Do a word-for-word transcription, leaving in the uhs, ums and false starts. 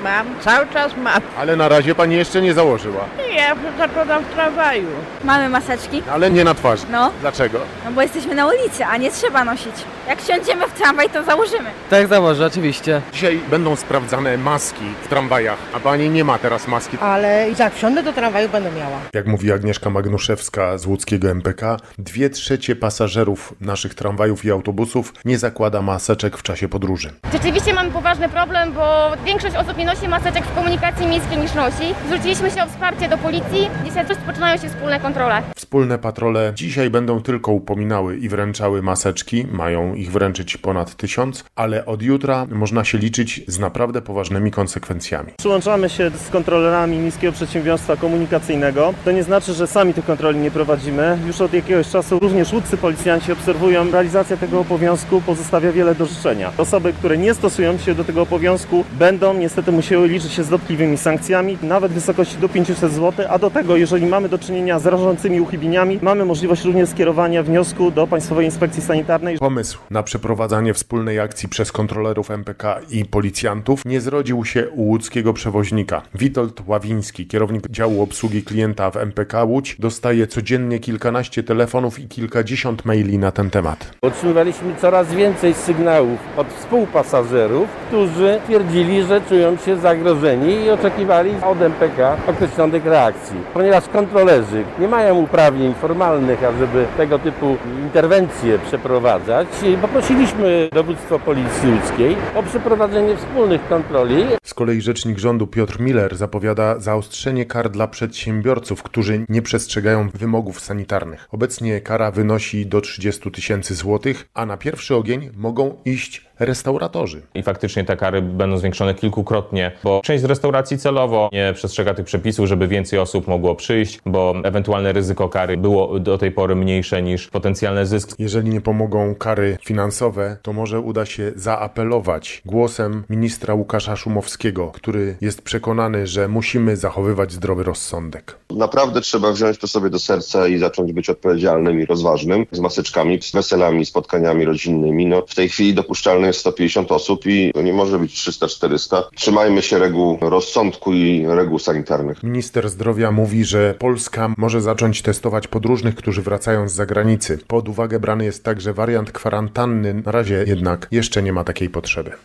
Mam, cały czas mam. Ale na razie pani jeszcze nie założyła. Ja zakładam w tramwaju. Mamy maseczki, Ale nie na twarzy. No. Dlaczego? no bo jesteśmy na ulicy, a nie trzeba nosić. Jak wsiądziemy w tramwaj, to założymy. Tak, założę, oczywiście. Dzisiaj będą sprawdzane maski w tramwajach, a pani nie ma teraz maski. Ale jak wsiądę do tramwaju, będę miała. Jak mówi Agnieszka Magnuszewska z łódzkiego M P K, dwie trzecie pasażerów naszych tramwajów i autobusów nie zakłada maseczek w czasie podróży. Rzeczywiście mamy poważny problem, bo większość osób nie nosi maseczek w komunikacji miejskiej niż nosi. Zwróciliśmy się o wsparcie do policji. Dzisiaj rozpoczynają się wspólne kontrole. Wspólne patrole dzisiaj będą tylko upominały i wręczały maseczki, mają ich wręczyć ponad tysiąc, ale od jutra można się liczyć z naprawdę poważnymi konsekwencjami. Przyłączamy się z kontrolerami Miejskiego Przedsiębiorstwa Komunikacyjnego. To nie znaczy, że sami tych kontroli nie prowadzimy. Już od jakiegoś czasu również łódzcy policjanci obserwują. Realizacja tego obowiązku pozostawia wiele do życzenia. Osoby, które nie stosują się do tego obowiązku, będą niestety musiały liczyć się z dotkliwymi sankcjami, nawet w wysokości do pięciuset złotych, a do tego, jeżeli mamy do czynienia z rażącymi uchybieniami, mamy możliwość również skierowania wniosku do Państwowej Inspekcji Sanitarnej. Pomysł na przeprowadzanie wspólnej akcji przez kontrolerów M P K i policjantów nie zrodził się u łódzkiego przewoźnika. Witold Ławiński, kierownik działu obsługi klienta w M P K Łódź, dostaje codziennie kilkanaście telefonów i kilkadziesiąt maili na ten temat. Otrzymywaliśmy coraz więcej sygnałów od współpasażerów, którzy twierdzili, że czują się zagrożeni i oczekiwali od M P K określonych reakcji. Ponieważ kontrolerzy nie mają uprawnień formalnych, ażeby tego typu interwencje przeprowadzać, poprosiliśmy dowództwo Policji Łódzkiej o przeprowadzenie wspólnych kontroli. Z kolei rzecznik rządu Piotr Miller zapowiada zaostrzenie kar dla przedsiębiorców, którzy nie przestrzegają wymogów sanitarnych. Obecnie kara wynosi do trzydziestu tysięcy złotych, a na pierwszy ogień mogą iść restauratorzy. I faktycznie te kary będą zwiększone kilkukrotnie, bo część z restauracji celowo nie przestrzega tych przepisów, żeby więcej osób mogło przyjść, bo ewentualne ryzyko kary było do tej pory mniejsze niż potencjalny zysk. Jeżeli nie pomogą kary finansowe, to może uda się zaapelować głosem ministra Łukasza Szumowskiego, który jest przekonany, że musimy zachowywać zdrowy rozsądek. Naprawdę trzeba wziąć to sobie do serca i zacząć być odpowiedzialnym i rozważnym z maseczkami, z weselami, spotkaniami rodzinnymi. No, w tej chwili dopuszczalne jest sto pięćdziesiąt osób i to nie może być trzysta czterysta. Trzymajmy się reguł rozsądku i reguł sanitarnych. Minister zdrowia mówi, że Polska może zacząć testować podróżnych, którzy wracają z zagranicy. Pod uwagę brany jest także wariant kwarantanny. Na razie jednak jeszcze nie ma takiej potrzeby.